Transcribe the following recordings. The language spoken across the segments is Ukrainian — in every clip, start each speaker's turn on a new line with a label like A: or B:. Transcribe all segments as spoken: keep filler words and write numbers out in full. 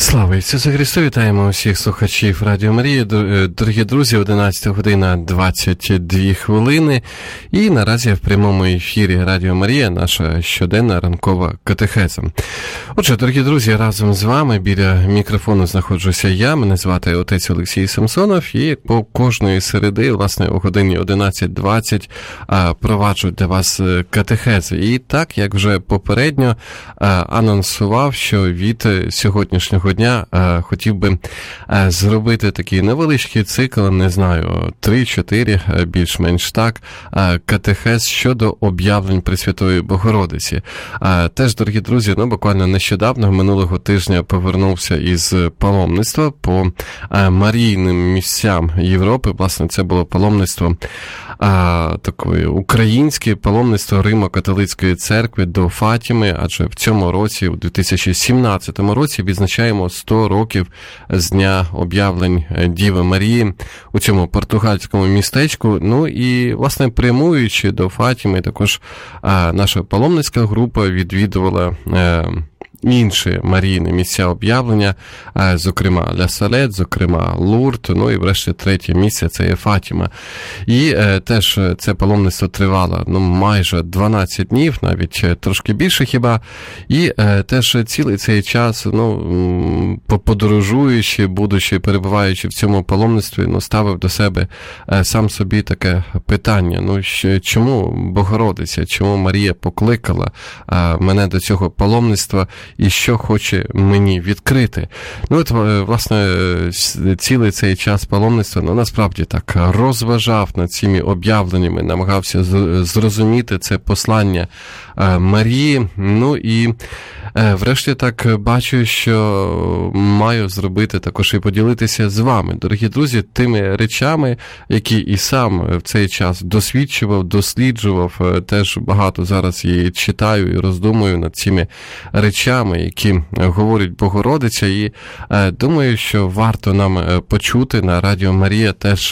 A: Слава Ісусу Христу! Вітаємо усіх слухачів Радіо Марія. Дорогі друзі, одинадцята година двадцять дві хвилини. І наразі в прямому ефірі Радіо Марія наша щоденна ранкова катехеза. Отже, дорогі друзі, разом з вами біля мікрофону знаходжуся я. Мене звати отець Олексій Самсонов. І по кожної середи, власне, о годині одинадцять двадцять проваджу для вас катехези. І так, як вже попередньо анонсував, що від сьогоднішнього дня е, хотів би е, зробити такий невеличкий цикл, не знаю, три-чотири, е, більш-менш так, е, катехез щодо об'явлень Пресвятої Богородиці. Е, теж, дорогі друзі, ну, буквально нещодавно, минулого тижня повернувся із паломництва по е, марійним місцям Європи. Власне, це було паломництво е, такої українське паломництво Римо-католицької церкви до Фатіми, адже в цьому році, у дві тисячі сімнадцятому році, відзначаємо сто років з дня об'явлень Діви Марії у цьому португальському містечку. Ну і, власне, прямуючи до Фатіми, також а, наша паломницька група відвідувала а, інші марійні місця об'явлення, зокрема Ля Салет, зокрема Лурд, ну і врешті третє місце – це є Фатіма. І е, теж це паломництво тривало ну, майже дванадцять днів, навіть трошки більше хіба. І е, теж цілий цей час, ну, подорожуючи, будучи, перебуваючи в цьому паломництві, ну, ставив до себе е, сам собі таке питання, ну, чому Богородиця, чому Марія покликала е, мене до цього паломництва, і що хоче мені відкрити. Ну, от, власне, цілий цей час паломництва, ну, насправді так, розважав над цими об'явленнями, намагався зрозуміти це послання Марії, ну, і врешті так бачу, що маю зробити також і поділитися з вами, дорогі друзі, тими речами, які і сам в цей час досвідчував, досліджував, теж багато зараз і читаю, і роздумую над цими речами, які говорить Богородиця, і думаю, що варто нам почути на Радіо Марія теж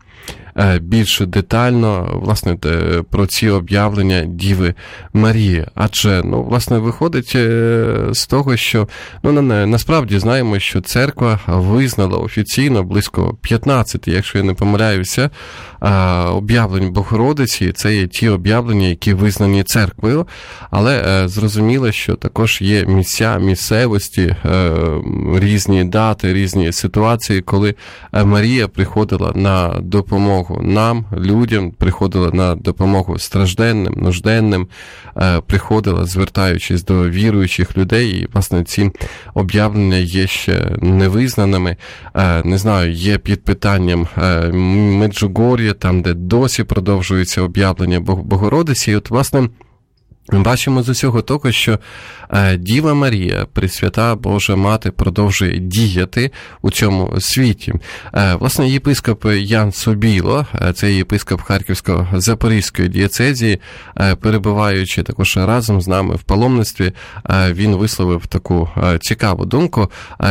A: більш детально, власне, про ці об'явлення Діви Марії. Адже, ну, власне, виходить з того, що, ну, на, насправді знаємо, що церква визнала офіційно близько п'ятнадцять, якщо я не помиляюся, об'явлень Богородиці. Це є ті об'явлення, які визнані церквою, але зрозуміло, що також є місця, місцевості, різні дати, різні ситуації, коли Марія приходила на допомогу нам, людям, приходила на допомогу стражденним, нужденним, приходила, звертаючись до віруючих людей, і, власне, ці об'явлення є ще невизнаними. Не знаю, є під питанням Меджугор'я, там, де досі продовжується об'явлення Богородиці, і от, власне, ми бачимо з усього того, що Діва Марія, Пресвята Божа Мати, продовжує діяти у цьому світі. Власне, єпископ Ян Собіло, це єпископ Харківсько-Запорізької дієцезії, перебуваючи також разом з нами в паломництві, він висловив таку цікаву думку.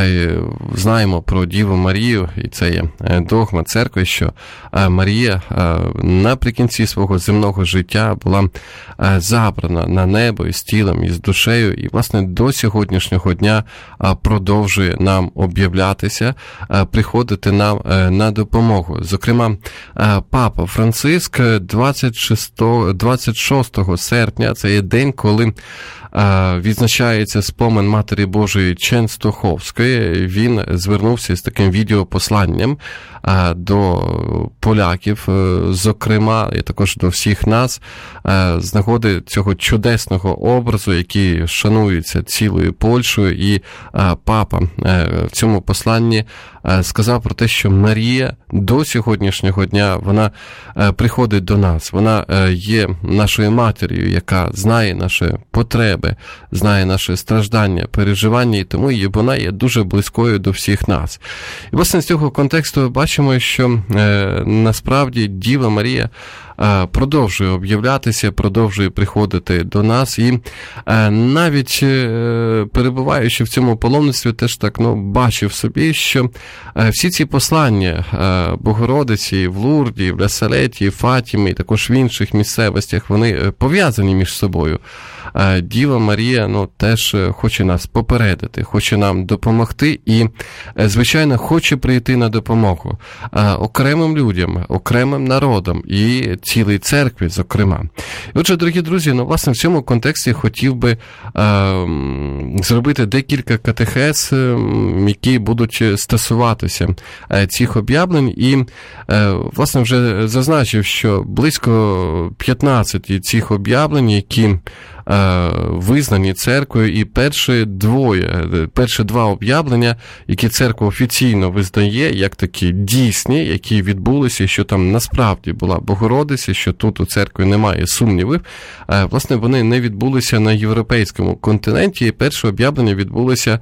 A: Знаємо про Діву Марію, і це є догма церкви, що Марія наприкінці свого земного життя була забрана на небо із тілом, із душею, і, власне, до сьогоднішнього дня продовжує нам об'являтися, приходити нам на допомогу. Зокрема, Папа Франциск двадцять шостого серпня, це є день, коли відзначається спомин Матері Божої Ченстоховської, він звернувся з таким відеопосланням до поляків, зокрема, і також до всіх нас, з нагоди цього чудесного образу, який шанується цілою Польщею, і папа в цьому посланні сказав про те, що Марія до сьогоднішнього дня, вона приходить до нас, вона є нашою матір'ю, яка знає наші потреби, знає наші страждання, переживання, і тому вона є дуже близькою до всіх нас. І, власне, з цього контексту бачимо, що е, насправді Діва Марія продовжує об'являтися, продовжує приходити до нас. І навіть перебуваючи в цьому паломництві, теж так, ну, бачив собі, що всі ці послання Богородиці в Лурді, в Ля-Салеті, в Фатімі, і також в інших місцевостях, вони пов'язані між собою. Діва Марія, ну, теж хоче нас попередити, хоче нам допомогти і, звичайно, хоче прийти на допомогу окремим людям, окремим народам і цілій церкві, зокрема. І отже, дорогі друзі, ну, власне, в цьому контексті хотів би е, зробити декілька катехез, які будуть стосуватися цих об'явлень. І, е, власне, вже зазначив, що близько п'ятнадцять цих об'явлень, які визнані церквою, і перші двоє, перші два об'явлення, які церква офіційно визнає, як такі дійсні, які відбулися, що там насправді була Богородиця, що тут у церкві немає сумнівів, власне, вони не відбулися на європейському континенті, і перше об'явлення відбулося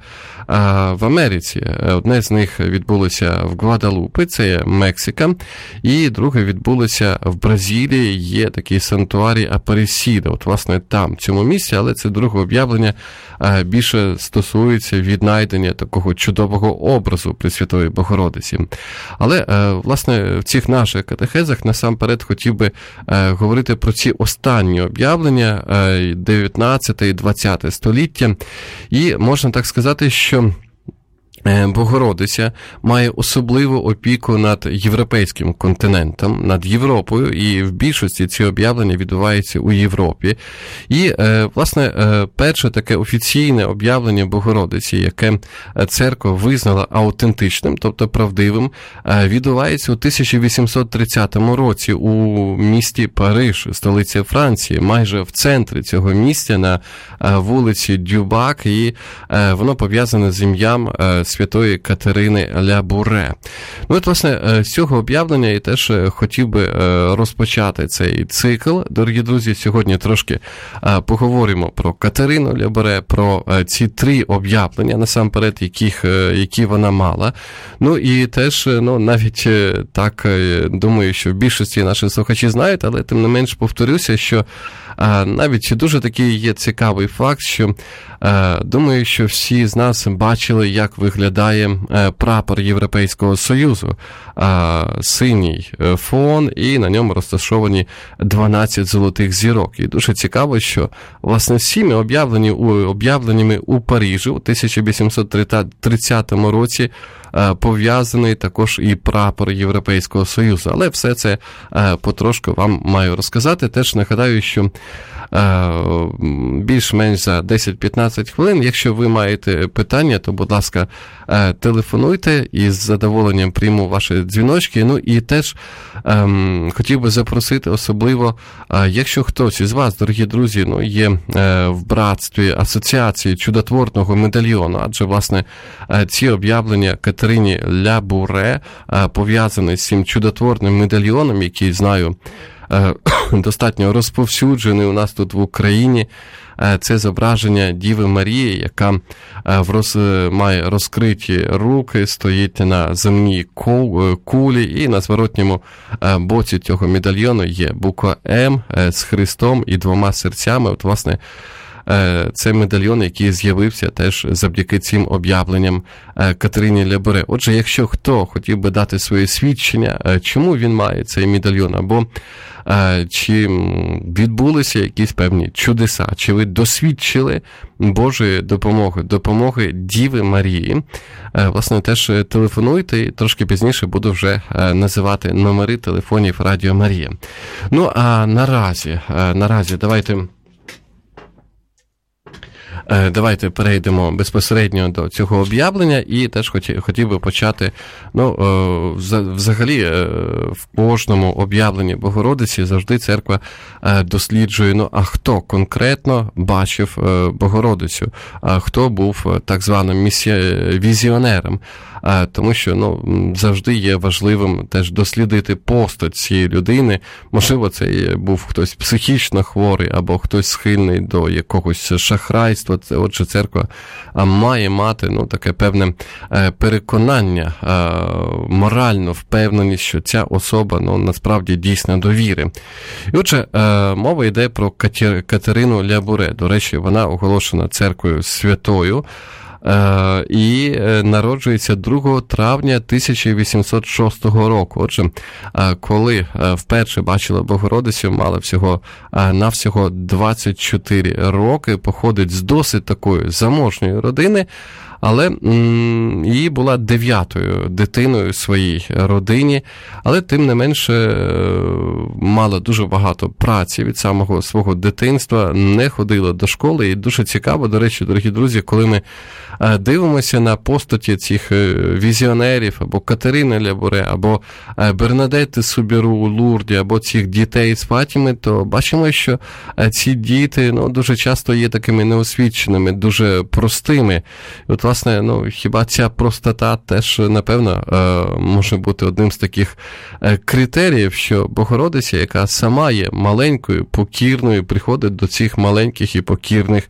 A: в Америці. Одне з них відбулося в Гвадалупі, це є Мексика, і друге відбулося в Бразилії, є такий санктуарій Апаресіда, от, власне, там, в цьому місці, але це друге об'явлення більше стосується віднайдення такого чудового образу Пресвятої Богородиці. Але, власне, в цих наших катехезах насамперед хотів би говорити про ці останні об'явлення дев'ятнадцяте і двадцяте століття. І можна так сказати, що Богородиця має особливу опіку над європейським континентом, над Європою, і в більшості ці об'явлення відбуваються у Європі. І, власне, перше таке офіційне об'явлення Богородиці, яке церква визнала аутентичним, тобто правдивим, відбувається у тисяча вісімсот тридцятому році у місті Париж, столиця Франції, майже в центрі цього місця, на вулиці Дюбак, і воно пов'язане з ім'ям святої Катерини Ля-Буре. Ну, от, власне, з цього об'явлення я теж хотів би розпочати цей цикл. Дорогі друзі, сьогодні трошки поговоримо про Катерину Ля-Буре, про ці три об'явлення, насамперед, яких, які вона мала. Ну, і теж, ну, навіть так, думаю, що в більшості наших слухачі знають, але тим не менш повторюся, що навіть дуже такий є цікавий факт, що думаю, що всі з нас бачили, як виглядає прапор Європейського Союзу. Синій фон, і на ньому розташовані дванадцять золотих зірок. І дуже цікаво, що, власне, всіми об'явлені, об'явленнями у Парижі у тисяча вісімсот тридцятому році пов'язаний також і прапор Європейського Союзу. Але все це потрошку вам маю розказати. Теж нагадаю, що більш-менш за десять-п'ятнадцять хвилин. Якщо ви маєте питання, то, будь ласка, телефонуйте, і з задоволенням прийму ваші дзвіночки. Ну і теж ем, хотів би запросити особливо, е, якщо хтось із вас, дорогі друзі, ну, є е, в братстві асоціації чудотворного медальйону, адже, власне, е, ці об'явлення Катерині Ля-Буре е, пов'язані з цим чудотворним медальйоном, який, знаю, достатньо розповсюджений у нас тут в Україні. Це зображення Діви Марії, яка роз, має розкриті руки, стоїть на земній кулі, і на зворотньому боці цього медальйону є буква М з Христом і двома серцями. От, власне, це медальйон, який з'явився теж завдяки цим об'явленням Катерині Ля-Буре. Отже, якщо хто хотів би дати своє свідчення, чому він має цей медальйон, або чи відбулися якісь певні чудеса, чи ви досвідчили Божої допомоги, допомоги Діви Марії, власне, теж телефонуйте, і трошки пізніше буду вже називати номери телефонів Радіо Марія. Ну, а наразі, наразі давайте... Давайте перейдемо безпосередньо до цього об'явлення, і теж хотів, хотів би почати, ну, взагалі, в кожному об'явленні Богородиці завжди церква досліджує, ну, а хто конкретно бачив Богородицю, а хто був так званим місі... візіонером. тому що, ну, завжди є важливим теж дослідити постать цієї людини. Можливо, це був хтось психічно хворий, або хтось схильний до якогось шахрайства. Отже, церква має мати, ну, таке певне переконання, моральну впевненість, що ця особа, ну, насправді дійсна довіри. І отже, мова йде про Катерину Лябуре. До речі, вона оголошена церквою святою і народжується другого травня тисяча вісімсот шостого року. Отже, коли вперше бачила Богородицю, мала всього навсього двадцять чотири роки, походить з досить такої заможної родини, але м, її була дев'ятою дитиною в своїй родині, але тим не менше мала дуже багато праці від самого свого дитинства, не ходила до школи. І дуже цікаво, до речі, дорогі друзі, коли ми дивимося на постаті цих візіонерів, або Катерини Лябуре, або Бернадетти Субіру у Лурді, або цих дітей з Фатіми, то бачимо, що ці діти, ну, дуже часто є такими неосвіченими, дуже простими. І от, власне, ну, хіба ця простота теж, напевно, може бути одним з таких критеріїв, що Богородиця, яка сама є маленькою, покірною, приходить до цих маленьких і покірних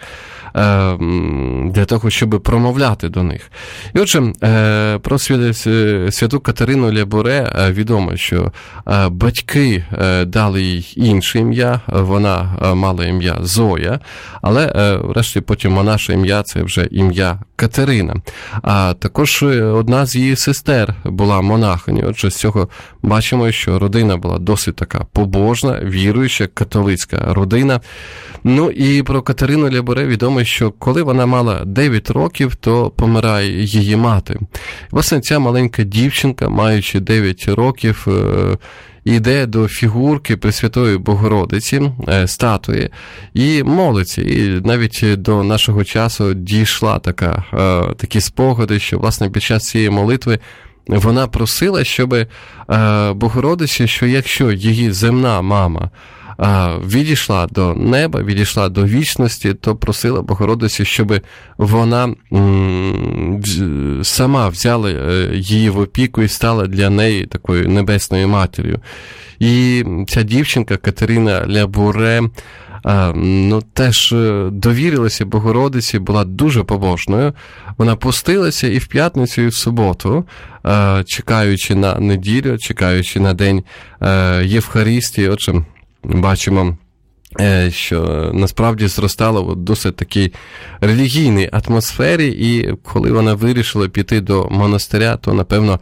A: для того, щоб промовляти до них. І отже, про святу Катерину Лябуре відомо, що батьки дали їй інше ім'я, вона мала ім'я Зоя, але врешті потім наше ім'я – це вже ім'я Катерина. А також одна з її сестер була монахинею. Отже, з цього бачимо, що родина була досить така побожна, віруюча, католицька родина. Ну і про Катерину Лябуре відомо, що коли вона мала дев'ять років, то помирає її мати. Власне, ця маленька дівчинка, маючи дев'ять років, йде до фігурки Пресвятої Богородиці, статуї, і молиться. І навіть до нашого часу дійшла така, такі спогади, що, власне, під час цієї молитви вона просила, щоб Богородиця, що якщо її земна мама відійшла до неба, відійшла до вічності, то просила Богородицю, щоб вона сама взяла її в опіку і стала для неї такою небесною матір'ю. І ця дівчинка Катерина Лябуре, ну, теж довірилася Богородиці, була дуже побожною. Вона постилася і в п'ятницю, і в суботу, чекаючи на неділю, чекаючи на день Євхаристії. Отже, бачимо, що насправді зростала в досить такій релігійній атмосфері, і коли вона вирішила піти до монастиря, то, напевно,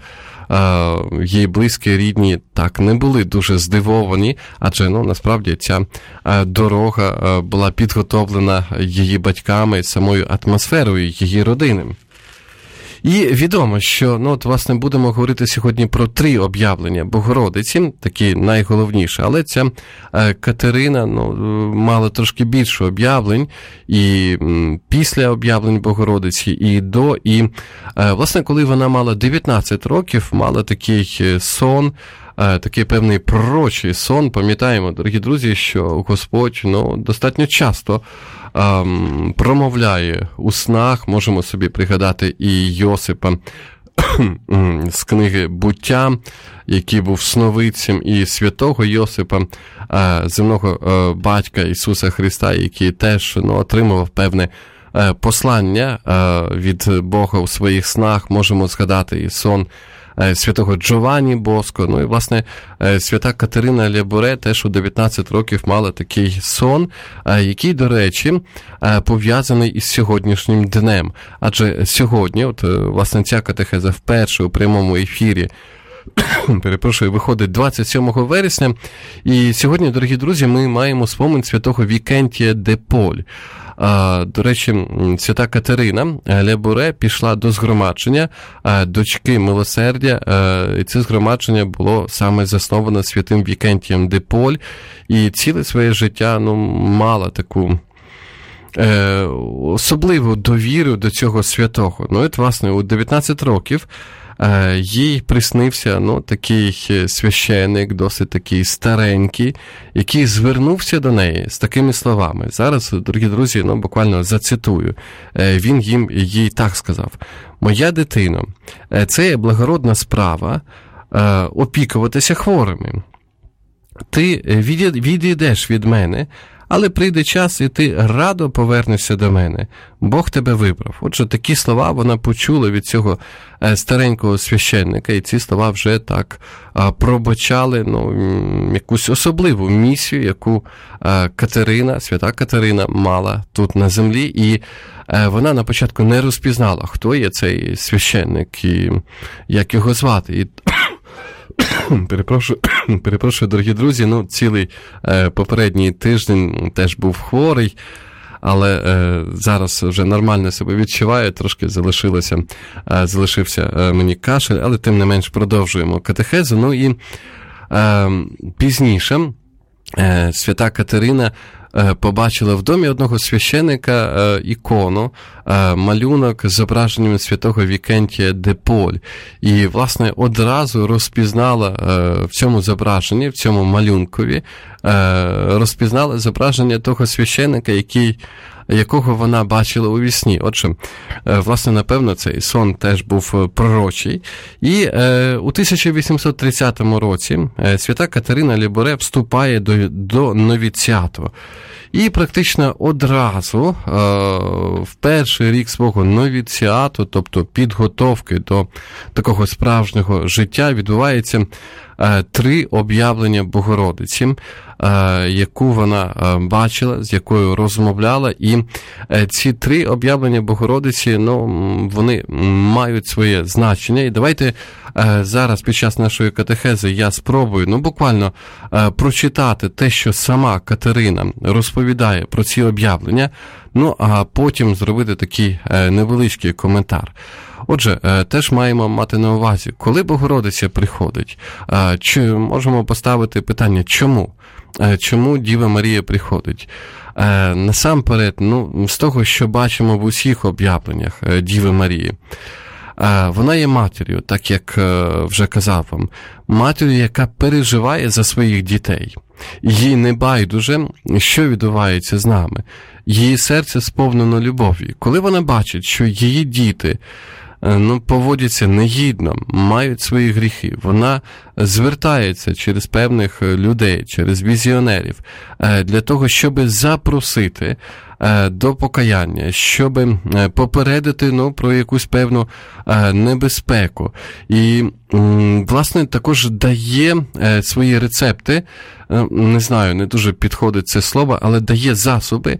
A: її близькі, рідні так не були дуже здивовані, адже, ну, насправді ця дорога була підготовлена її батьками, самою атмосферою її родини. І відомо, що, ну, от, власне, будемо говорити сьогодні про три об'явлення Богородиці, такі найголовніші, але ця е, Катерина, ну, мала трошки більше об'явлень, і м, після об'явлень Богородиці, і до, і, е, власне, коли вона мала дев'ятнадцять років, мала такий сон, такий певний пророчий сон. Пам'ятаємо, дорогі друзі, що Господь, ну, достатньо часто ем, промовляє у снах. Можемо собі пригадати і Йосипа з книги «Буття», який був сновидцем, і святого Йосипа, е, земного е, батька Ісуса Христа, який теж, ну, отримував певне е, послання е, від Бога у своїх снах. Можемо згадати і сон святого Джованні Боско. Ну і, власне, свята Катерина Лябуре теж у дев'ятнадцять років мала такий сон, який, до речі, пов'язаний із сьогоднішнім днем. Адже сьогодні, от, власне, ця катехеза вперше у прямому ефірі, перепрошую, виходить двадцять сьомого вересня, і сьогодні, дорогі друзі, ми маємо спомин святого Вікентія де Поль. До речі, свята Катерина Лябуре пішла до згромадження дочки Милосердя, і це згромадження було саме засноване святим Вікентієм де Поль, і ціле своє життя, ну, мала таку особливу довіру до цього святого. Ну, і, власне, у дев'ятнадцять років їй приснився, ну, такий священик, досить такий старенький, який звернувся до неї з такими словами. Зараз, дорогі друзі, ну, буквально зацитую. Він їм, їй так сказав: «Моя дитино, це є благородна справа опікуватися хворими. Ти відійдеш від мене, але прийде час, і ти радо повернешся до мене. Бог тебе вибрав». Отже, такі слова вона почула від цього старенького священника, і ці слова вже так пробачали, ну, якусь особливу місію, яку Катерина, свята Катерина, мала тут на землі, і вона на початку не розпізнала, хто є цей священник і як його звати. І Перепрошую, перепрошую, дорогі друзі, ну, цілий е, попередній тиждень теж був хворий, але е, зараз вже нормально себе відчуваю, трошки залишилося, е, залишився е, мені кашель, але тим не менш продовжуємо катехезу. Ну і е, пізніше е, свята Катерина побачила в домі одного священика ікону, малюнок з зображенням святого Вікентія де Поль. І, власне, одразу розпізнала в цьому зображенні, в цьому малюнкові, розпізнала зображення того священика, який якого вона бачила у вісні. Отже, власне, напевно, цей сон теж був пророчий. І е, у тисяча вісімсот тридцятому році свята Катерина Ліборе вступає до, до новіціату. І практично одразу е, в перший рік свого новіціату, тобто підготовки до такого справжнього життя, відбувається е, три об'явлення Богородиці, е, яку вона е, бачила, з якою розмовляла. І е, ці три об'явлення Богородиці, ну, вони мають своє значення. І давайте е, зараз під час нашої катехези я спробую, ну, буквально е, прочитати те, що сама Катерина розповідає про ці об'явлення, ну, а потім зробити такий е, невеличкий коментар. Отже, е, теж маємо мати на увазі, коли Богородиця приходить, е, чи можемо поставити питання, чому? Е, чому Діва Марія приходить? Е, насамперед, ну, з того, що бачимо в усіх об'явленнях е, Діви Марії, е, вона є матір'ю, так як е, вже казав вам, матір'ю, яка переживає за своїх дітей. Їй не байдуже, що відбувається з нами. Її серце сповнено любов'ю. Коли вона бачить, що її діти, ну, поводяться негідно, мають свої гріхи, вона звертається через певних людей, через візіонерів, для того, щоб запросити до покаяння, щоб попередити, ну, про якусь певну небезпеку. І, власне, також дає свої рецепти, не знаю, не дуже підходить це слово, але дає засоби,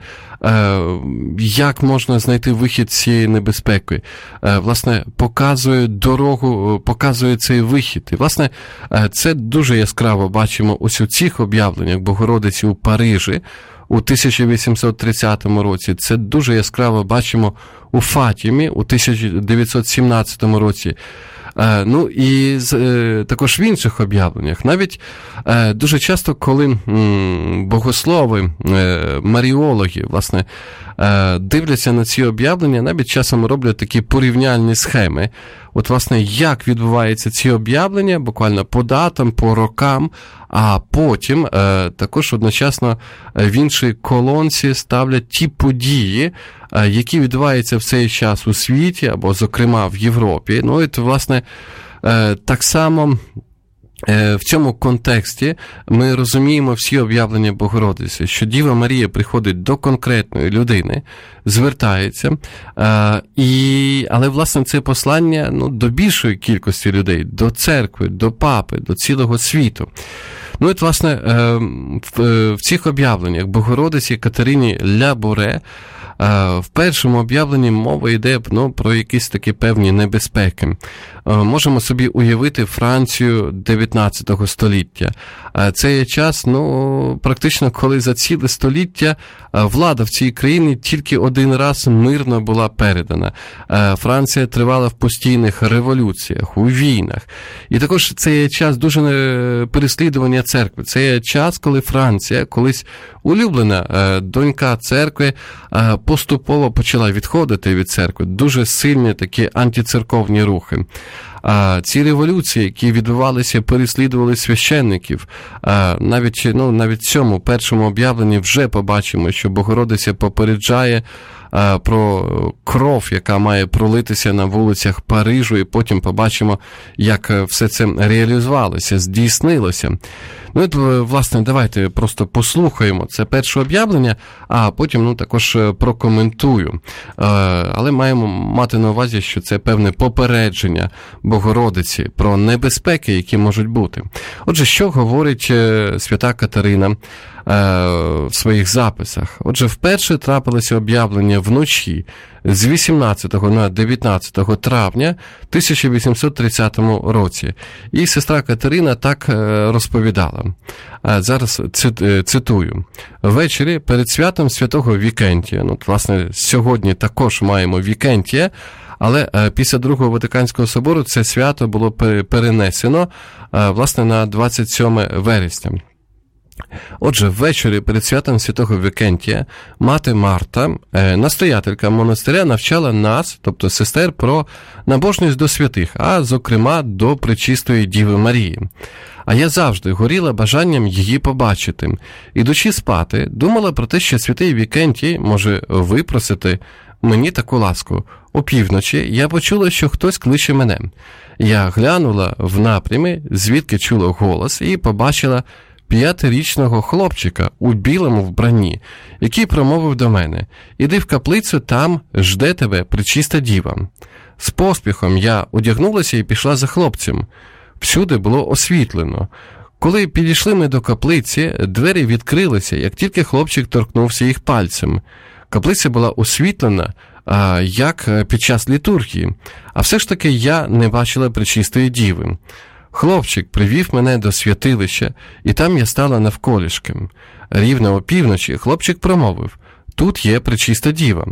A: як можна знайти вихід з цієї небезпеки. Власне, показує дорогу, показує цей вихід. І, власне, це дуже яскраво бачимо ось у цих об'явленнях Богородиці у Парижі у тисяча вісімсот тридцятому році. Це дуже яскраво бачимо у Фатімі у тисяча дев'ятсот сімнадцятому році. Е, ну і е, також в інших об'явленнях. Навіть е, дуже часто, коли м, богослови, е, маріологи, власне, е, дивляться на ці об'явлення, навіть часом роблять такі порівняльні схеми. От, власне, як відбуваються ці об'явлення, буквально по датам, по рокам, а потім е, також одночасно в іншій колонці ставлять ті події, е, які відбуваються в цей час у світі, або, зокрема, в Європі. Ну, і, власне, е, так само в цьому контексті ми розуміємо всі об'явлення Богородиці, що Діва Марія приходить до конкретної людини, звертається, і, але, власне, це послання, ну, до більшої кількості людей, до церкви, до папи, до цілого світу. Ну, і, власне, в цих об'явленнях Богородиці Катерині Ліборе в першому об'явленні мова йде, ну, про якісь такі певні небезпеки. Можемо собі уявити Францію дев'ятнадцятого століття. Це є час, ну, практично, коли за ціле століття влада в цій країні тільки один раз мирно була передана. Франція тривала в постійних революціях, у війнах. І також це є час дуже переслідування церкви. Це є час, коли Франція, колись улюблена донька церкви, поступово почала відходити від церкви. Дуже сильні такі антицерковні рухи. А ці революції, які відбувалися, переслідували священників. А навіть, ну, навіть в цьому першому об'явленні вже побачимо, що Богородиця попереджає а, про кров, яка має пролитися на вулицях Парижу, і потім побачимо, як все це реалізувалося, здійснилося. Ну, от, власне, давайте просто послухаємо це перше об'явлення, а потім, ну, також прокоментую. Але маємо мати на увазі, що це певне попередження Богородиці про небезпеки, які можуть бути. Отже, що говорить свята Катерина в своїх записах? Отже, вперше трапилося об'явлення вночі з вісімнадцятого на дев'ятнадцяте травня тисяча вісімсот тридцятому році. І сестра Катерина так розповідала. Зараз цитую. «Ввечері перед святом святого Вікентія», ну, власне, сьогодні також маємо Вікентія, але після Другого Ватиканського собору це свято було перенесено, власне, на двадцять сьоме вересня. Отже, ввечері перед святом святого Вікентія мати Марта, настоятелька монастиря, навчала нас, тобто сестер, про набожність до святих, а зокрема до Пречистої Діви Марії. А я завжди горіла бажанням її побачити. Ідучи спати, думала про те, що святий Вікентій може випросити мені таку ласку. Опівночі я почула, що хтось кличе мене. Я глянула в напрямі, звідки чула голос, і побачила п'ятирічного хлопчика у білому вбранні, який промовив до мене: «Іди в каплицю, там жде тебе Пречиста Діва». З поспіхом я одягнулася і пішла за хлопцем. Всюди було освітлено. Коли підійшли ми до каплиці, двері відкрилися, як тільки хлопчик торкнувся їх пальцем. Каплиця була освітлена, а, як під час літургії, а все ж таки я не бачила Пречистої Діви. Хлопчик привів мене до святилища, і там я стала навколішки. Рівно опівночі хлопчик промовив: «Тут є Пречиста Діва».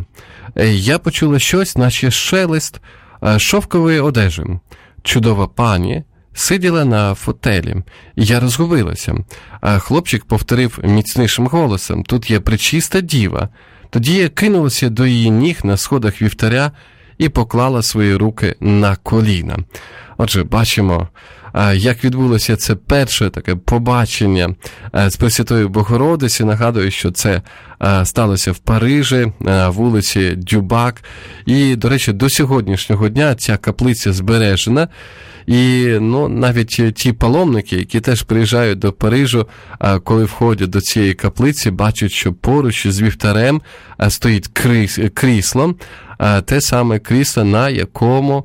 A: Я почула щось, наче шелест шовкової одежі. Чудова пані сиділа на фотелі. Я розгубилася. А хлопчик повторив міцнішим голосом: «Тут є Пречиста Діва». Тоді я кинулася до її ніг на сходах вівтаря і поклала свої руки на коліна. Отже, бачимо, як відбулося це перше таке побачення з Пресвятою Богородиці. Нагадую, що це сталося в Парижі, на вулиці Дюбак. І, до речі, до сьогоднішнього дня ця каплиця збережена. І, ну, навіть ті паломники, які теж приїжджають до Парижу, коли входять до цієї каплиці, бачать, що поруч з вівтарем стоїть крісло, те саме крісло, на якому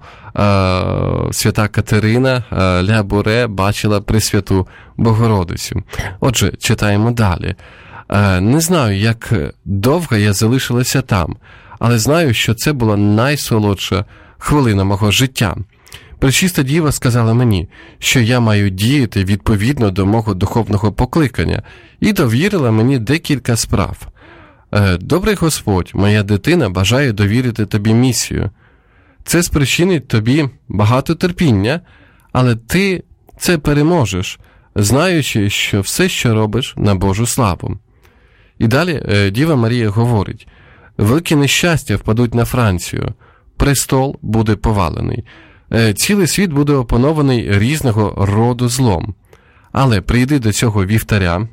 A: свята Катерина ля Буре бачила Пресвяту Богородицю. Отже, читаємо далі. Не знаю, як довго я залишилася там, але знаю, що це була найсолодша хвилина мого життя. Пречиста Діва сказала мені, що я маю діяти відповідно до мого духовного покликання, і довірила мені декілька справ. «Добрий Господь, моя дитина бажає довірити тобі місію. Це спричинить тобі багато терпіння, але ти це переможеш, знаючи, що все, що робиш, на Божу славу». І далі Діва Марія говорить: «Великі нещастя впадуть на Францію, престол буде повалений, цілий світ буде опанований різного роду злом. Але прийди до цього вівтаря,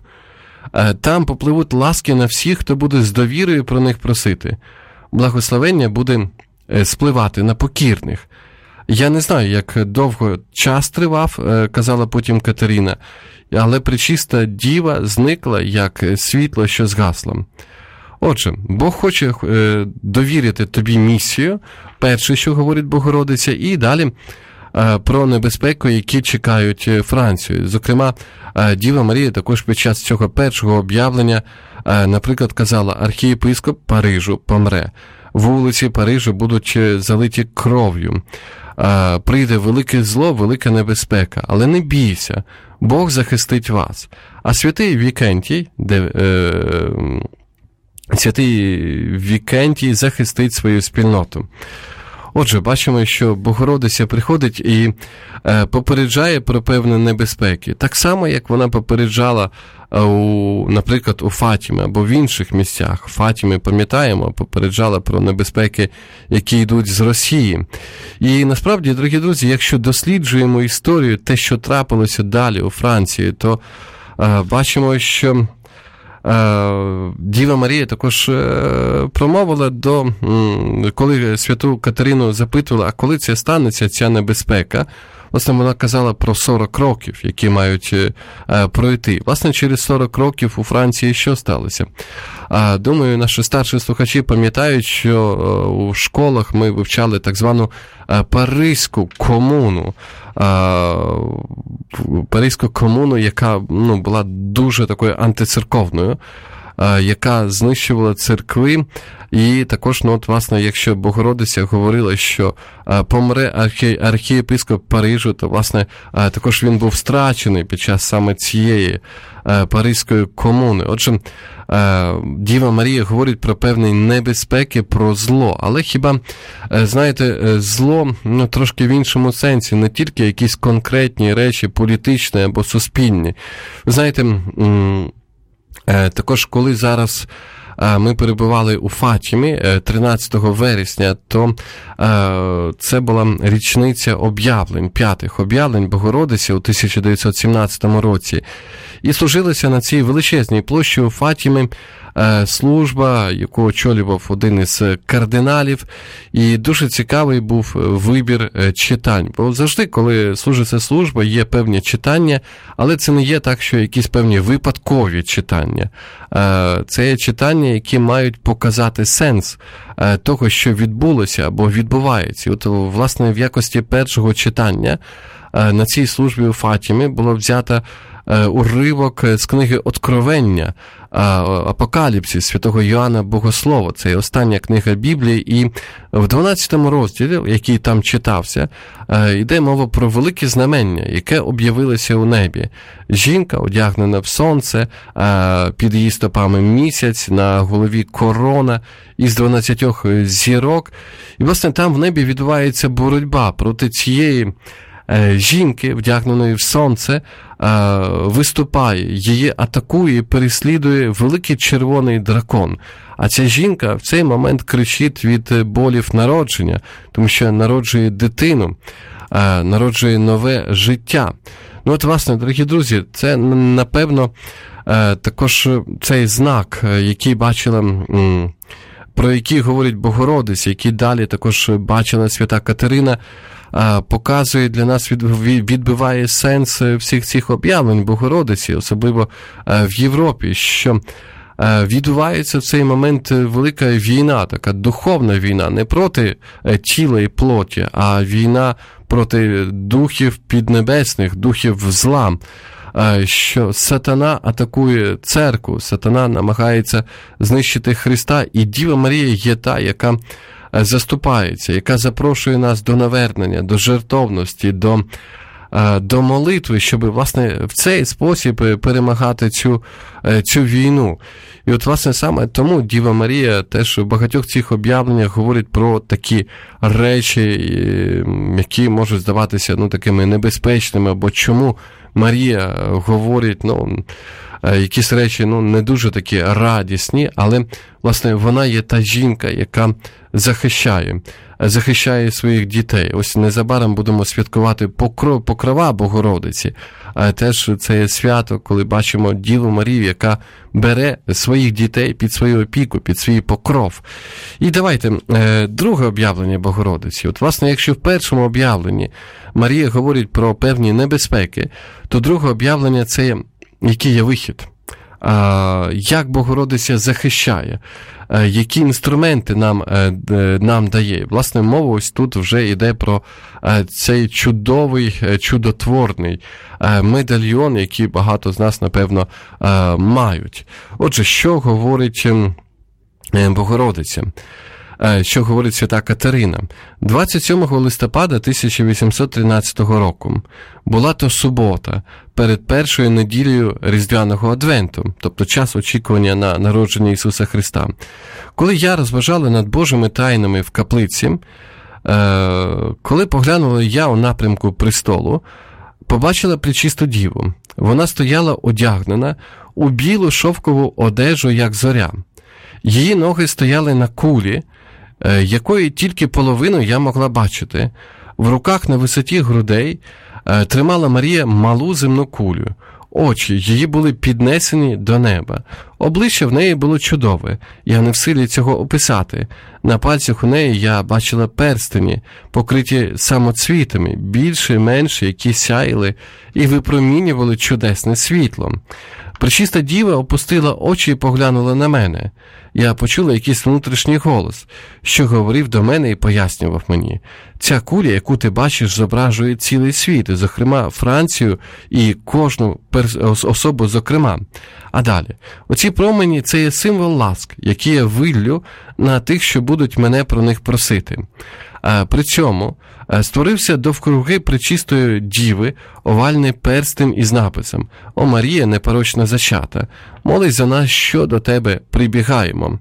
A: там попливуть ласки на всіх, хто буде з довірою про них просити. Благословення буде спливати на покірних». Я не знаю, як довго час тривав, казала потім Катерина, але Пречиста Діва зникла, як світло, що згасло. Отже, Бог хоче е, довірити тобі місію, перше, що говорить Богородиця, і далі е, про небезпеку, які чекають Францію. Зокрема, е, Діва Марія також під час цього першого об'явлення, е, наприклад, казала: архієпископ Парижу помре, вулиці Парижу будуть залиті кров'ю, е, прийде велике зло, велика небезпека, але не бійся, Бог захистить вас. А святий Вікентій, де... Е, Святий Вікентій захистить свою спільноту. Отже, бачимо, що Богородиця приходить і е, попереджає про певні небезпеки. Так само, як вона попереджала, е, у, наприклад, у Фатімі або в інших місцях. Фатімі, пам'ятаємо, попереджала про небезпеки, які йдуть з Росії. І насправді, дорогі друзі, якщо досліджуємо історію, те, що трапилося далі у Франції, то е, бачимо, що Діва Марія також промовила до, коли святу Катерину запитували, а коли це станеться, ця небезпека, власне, вона казала про сорок років, які мають пройти. Власне, через сорок років у Франції що сталося? Думаю, наші старші слухачі пам'ятають, що у школах ми вивчали так звану Паризьку комуну. Паризьку комуну, яка ну, була дуже такою антицерковною, яка знищувала церкви. І також, ну, от, власне, якщо Богородиця говорила, що помре архі... архієпископ Парижу, то, власне, також він був страчений під час саме цієї Паризької комуни. Отже, Діва Марія говорить про певні небезпеки, про зло. Але хіба, знаєте, зло ну, трошки в іншому сенсі, не тільки якісь конкретні речі, політичні або суспільні. Ви знаєте, також коли зараз ми перебували у Фатімі тринадцятого вересня, то це була річниця об'явлень, п'ятих об'явлень Богородиці у тисяча дев'ятсот сімнадцятому році. І служилася на цій величезній площі у Фатімі служба, яку очолював один із кардиналів, і дуже цікавий був вибір читань. Бо завжди, коли служиться служба, є певні читання, але це не є так, що якісь певні випадкові читання. Це є читання, які мають показати сенс того, що відбулося або відбувається. От, власне, в якості першого читання на цій службі у Фатімі було взято уривок з книги «Откровення», Апокаліпсис святого Йоанна Богослова. Це остання книга Біблії, і в дванадцятому розділі, який там читався, йде мова про велике знамення, яке об'явилося у небі. Жінка, одягнена в сонце, під її стопами місяць, на голові корона із дванадцятьох зірок. І, власне, там в небі відбувається боротьба проти цієї жінки, вдягненої в сонце, виступає, її атакує і переслідує великий червоний дракон. А ця жінка в цей момент кричить від болів народження, тому що народжує дитину, народжує нове життя. Ну от, власне, дорогі друзі, це, напевно, також цей знак, який бачила, про який говорить Богородиця, який далі також бачила свята Катерина, показує для нас, відбиває сенс всіх цих об'явлень Богородиці, особливо в Європі, що відбувається в цей момент велика війна, така духовна війна, не проти тіла і плоті, а війна проти духів піднебесних, духів зла, що сатана атакує церкву, сатана намагається знищити Христа, і Діва Марія є та, яка заступається, яка запрошує нас до навернення, до жертовності, до, до молитви, щоб, власне, в цей спосіб перемагати цю, цю війну. І от, власне, саме тому Діва Марія теж в багатьох цих об'явленнях говорить про такі речі, які можуть здаватися, ну, такими небезпечними, або чому Марія говорить, ну, якісь речі, ну, не дуже такі радісні, але, власне, вона є та жінка, яка захищає, захищає своїх дітей. Ось незабаром будемо святкувати покров, покрова Богородиці, а теж це є свято, коли бачимо Діву Марію, яка бере своїх дітей під свою опіку, під свій покров. І давайте, друге об'явлення Богородиці. От, власне, якщо в першому об'явленні Марія говорить про певні небезпеки, то друге об'явлення – це який є вихід, як Богородиця захищає, які інструменти нам, нам дає. Власне, мова ось тут вже йде про цей чудовий, чудотворний медальйон, який багато з нас, напевно, мають. Отже, що говорить Богородиця? Що говорить свята Катерина. двадцять сьомого листопада тисяча вісімсот тринадцятого року була то субота, перед першою неділею Різдвяного Адвенту, тобто час очікування на народження Ісуса Христа. Коли я розважала над Божими тайнами в каплиці, Коли поглянула я у напрямку престолу, побачила пречисту діву. Вона стояла одягнена у білу шовкову одежу, як зоря. Її ноги стояли на кулі, якої тільки половину я могла бачити. В руках на висоті грудей тримала Марія малу земну кулю. Очі її були піднесені до неба. Обличчя в неї було чудове. Я не в силі цього описати. На пальцях у неї я бачила перстені, покриті самоцвітами, більше, менше, які сяїли і випромінювали чудесне світло. Пречиста діва опустила очі і поглянула на мене. Я почула якийсь внутрішній голос, що говорив до мене і пояснював мені. Ця куля, яку ти бачиш, зображує цілий світ, зокрема Францію і кожну перс- особу зокрема. А далі. Оці промені – це є символ ласк, які я виллю на тих, що будуть мене про них просити. А при цьому створився довкруги пречистої діви овальний перстень із написом «О Марія, непорочна зачата, молись за нас, що до тебе прибігаємо».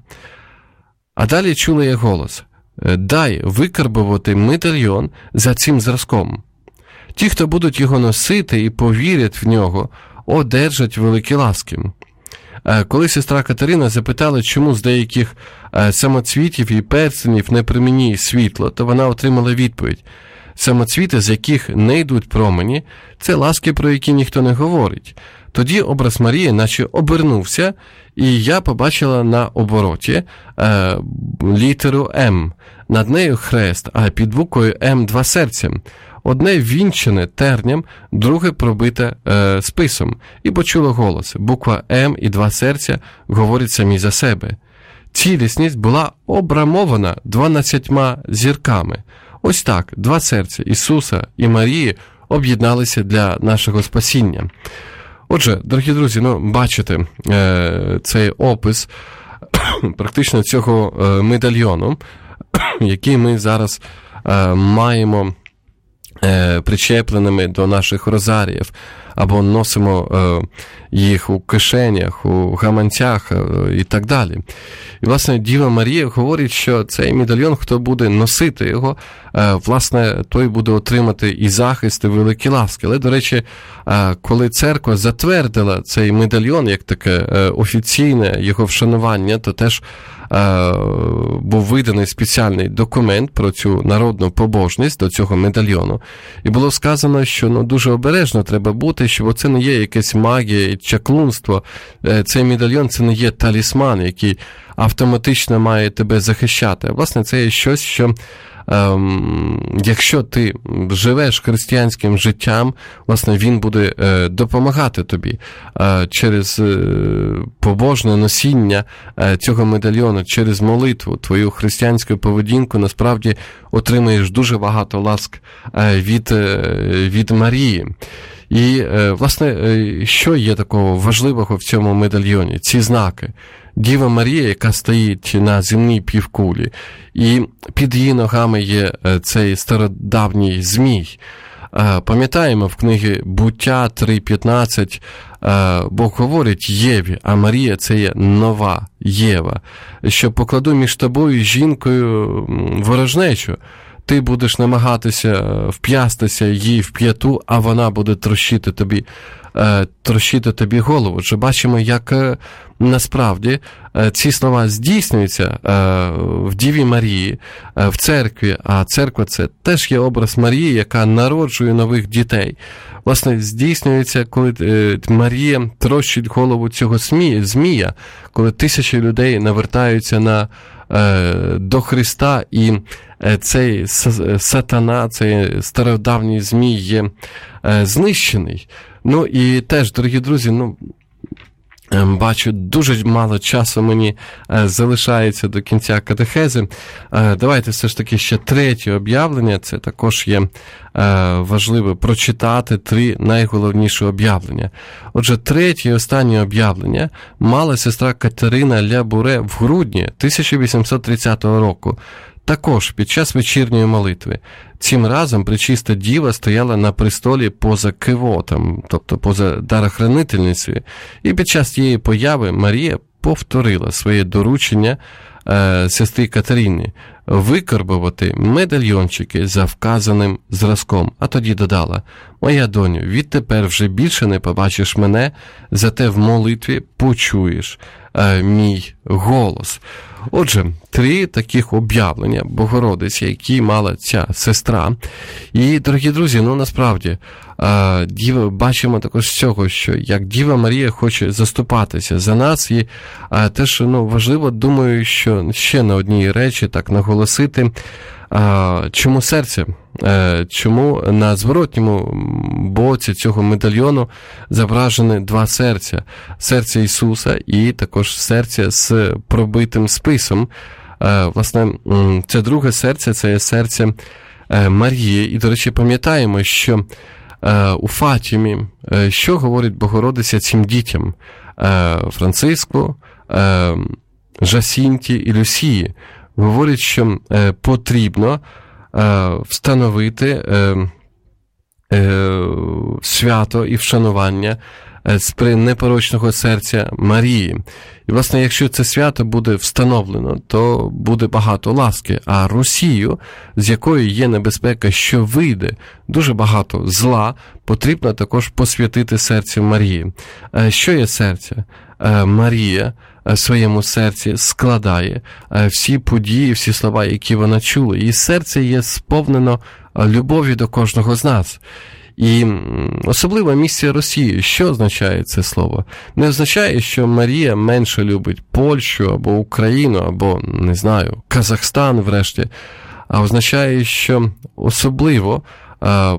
A: А далі чула я голос «Дай викарбувати медальйон за цим зразком. Ті, хто будуть його носити і повірять в нього, одержать великі ласки». Коли сестра Катерина запитала, чому з деяких самоцвітів і перстенів не приміняє світло, то вона отримала відповідь. Самоцвіти, з яких не йдуть промені, це ласки, про які ніхто не говорить. Тоді образ Марії наче обернувся, і я побачила на обороті е, літеру М. Над нею хрест, а під буквою М два серця. Одне вінчене терням, друге пробите е, списом. І почула голос. Буква М і два серця говорять самі за себе. Цілісність була обрамована дванадцятьма зірками. Ось так, два серця Ісуса і Марії об'єдналися для нашого спасіння. Отже, дорогі друзі, ну, бачите е, цей опис практично цього е, медальйону, який ми зараз е, маємо е, причепленими до наших розаріїв, або носимо е, їх у кишенях, у гаманцях е, і так далі. І, власне, Діва Марія говорить, що цей медальйон, хто буде носити його, е, власне, той буде отримати і захист, і великі ласки. Але, до речі, е, коли церква затвердила цей медальйон, як таке е, офіційне його вшанування, то теж е, був виданий спеціальний документ про цю народну побожність до цього медальйону. І було сказано, що ну, дуже обережно треба бути, що це не є якась магія і чаклунство. Цей медальйон – це не є талісман, який автоматично має тебе захищати. А, власне, це є щось, що ем, якщо ти живеш християнським життям, власне, він буде е, допомагати тобі е, через е, побожне носіння е, цього медальйону, через молитву, твою християнську поведінку, насправді отримаєш дуже багато ласк е, від, е, від Марії. І, власне, що є такого важливого в цьому медальйоні? Ці знаки. Діва Марія, яка стоїть на земній півкулі, і під її ногами є цей стародавній змій. Пам'ятаємо в книгі «Буття» три п'ятнадцять, Бог говорить Єві, а Марія – це є нова Єва, що покладу між тобою і жінкою ворожнечу. Ти будеш намагатися вп'ястися їй в п'яту, а вона буде трощити тобі, е, трощити тобі голову. Отже, бачимо, як е, насправді е, ці слова здійснюються е, в Діві Марії, е, в церкві, а церква – це теж є образ Марії, яка народжує нових дітей. Власне, здійснюється, коли е, Марія трощить голову цього змія, змія, коли тисячі людей навертаються на до Христа, і цей сатана, цей стародавній змій є знищений. Ну і теж, дорогі друзі, ну, бачу, дуже мало часу мені залишається до кінця катехези. Давайте все ж таки ще третє об'явлення, це також є важливо прочитати три найголовніші об'явлення. Отже, третє і останнє об'явлення мала сестра Катерина Ля Буре в грудні тисяча вісімсот тридцятого року. Також під час вечірньої молитви. Цим разом Пречиста Діва стояла на престолі поза кивотом, тобто поза дарохранительницею. І під час цієї появи Марія повторила своє доручення е, сестрі Катерині. викарбувати медальйончики за вказаним зразком. А тоді додала: «Моя доню, відтепер вже більше не побачиш мене, зате в молитві почуєш е, мій голос». Отже, три таких об'явлення Богородиці, які мала ця сестра. І, дорогі друзі, ну насправді, е, діва, бачимо також з цього, що як Діва Марія хоче заступатися за нас, і е, теж ну, важливо, думаю, що ще на одній речі так наголосити, е, чому серце, е, чому на зворотньому боці цього медальйону зображені два серця. Серце Ісуса і також серце з пробитим списом. Е, власне, це друге серце, це є серце е, Марії. І, до речі, пам'ятаємо, що е, у Фатімі, е, що говорить Богородиця цим дітям? Е, Франциску, е, Жасінті і Люсії. Говорить, що е, потрібно е, встановити е, е, свято і вшанування з непорочного серця Марії. І, власне, якщо це свято буде встановлено, то буде багато ласки. А Росію, з якої є небезпека, що вийде дуже багато зла, потрібно також посвятити серцю Марії. Що є серце? Марія в своєму серці складає всі події, всі слова, які вона чула. І серце є сповнено любові до кожного з нас. І особлива місія Росії. Що означає це слово? Не означає, що Марія менше любить Польщу або Україну, або, не знаю, Казахстан врешті, а означає, що особливо е,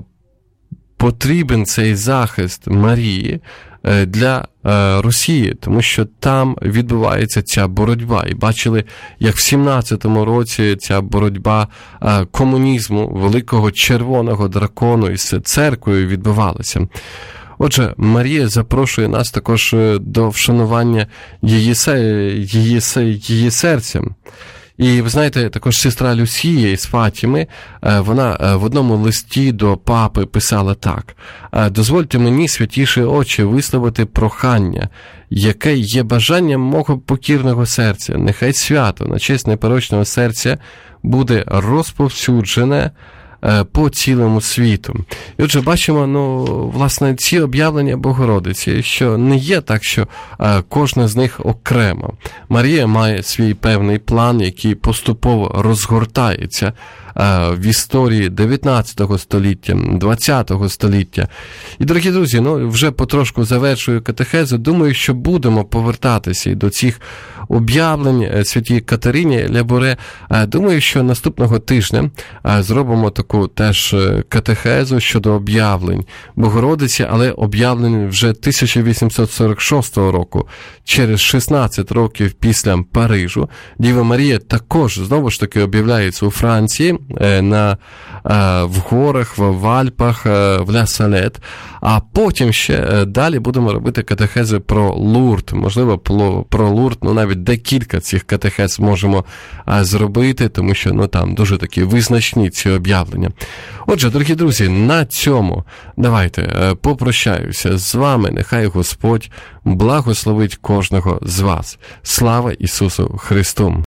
A: потрібен цей захист Марії для Росії, тому що там відбувається ця боротьба. І бачили, як в сімнадцятому році ця боротьба комунізму, великого червоного дракону із церквою відбувалася. Отже, Марія запрошує нас також до вшанування її, її, її серцем. І, ви знаєте, також сестра Люсія із Фатіми, вона в одному листі до папи писала так: «Дозвольте мені, святіші очі, висловити прохання, яке є бажанням мого покірного серця. Нехай свято на честь непорочного серця буде розповсюджене по цілому світу». І отже, бачимо, ну, власне, ці об'явлення Богородиці, що не є так, що а, кожне з них окремо. Марія має свій певний план, який поступово розгортається а, в історії дев'ятнадцятого століття, двадцятого століття. І, дорогі друзі, ну, вже потрошку завершую катехезу. Думаю, що будемо повертатися і до цих об'явлень святій Катерині Лябуре. Думаю, що наступного тижня зробимо таку теж катехезу щодо об'явлень Богородиці, але об'явлень вже тисяча вісімсот сорок шостого року, через шістнадцять років після Парижу. Діва Марія також, знову ж таки, об'являється у Франції, на, в горах, в Альпах, в Ля Салет. А потім ще далі будемо робити катехези про Лурд. Можливо, про Лурд, ну навіть декілька цих катехез можемо зробити, тому що ну там дуже такі визначні ці об'явлення. Отже, дорогі друзі, на цьому давайте попрощаюся з вами. Нехай Господь благословить кожного з вас. Слава Ісусу Христу!